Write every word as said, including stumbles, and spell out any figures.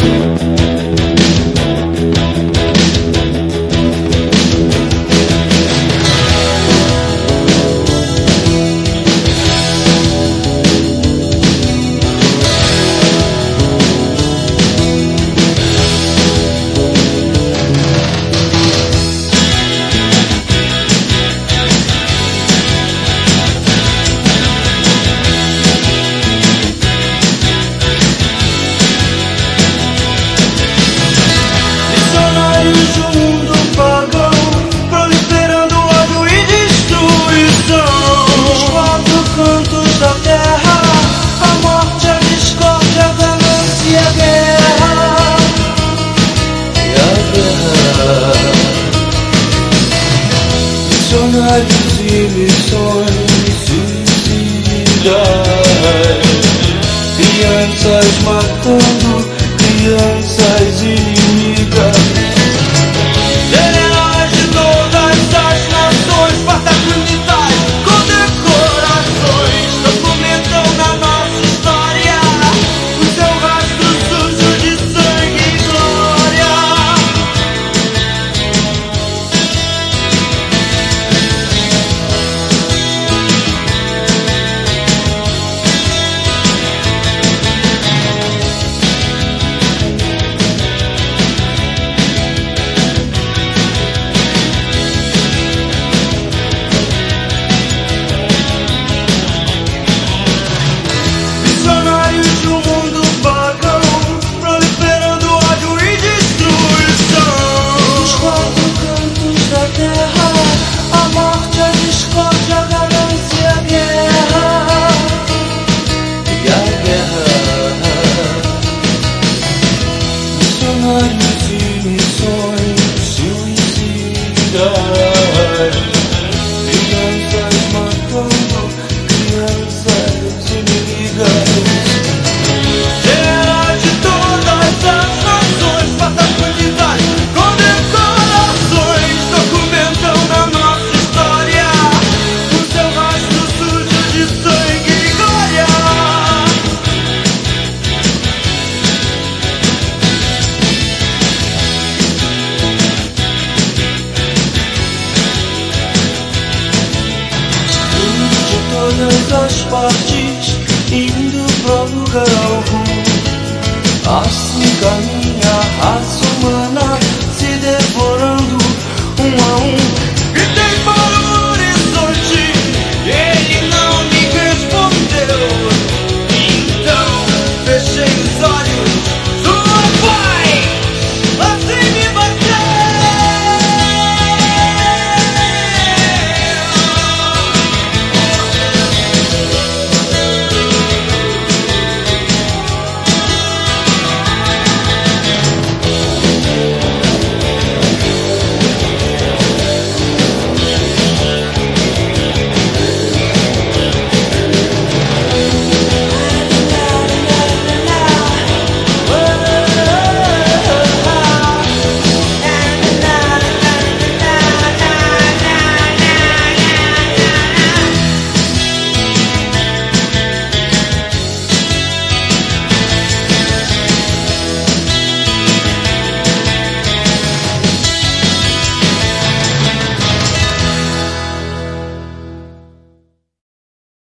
Missionários e missões suicidas, crianças matando crianças inimigas, generais de todas as nações, fardas militares, condecorações, documentam na nossa história o seu rastro sujo de sangue e glória. Missionários e missões suicidas, crianças matando crianças inimigas, generais de todas as nações, fardas militares, condecorações, documentam na nossa história o seu rastro sujo de sangue e glória. Todas as partes indo pra lugar algum, assim caminho.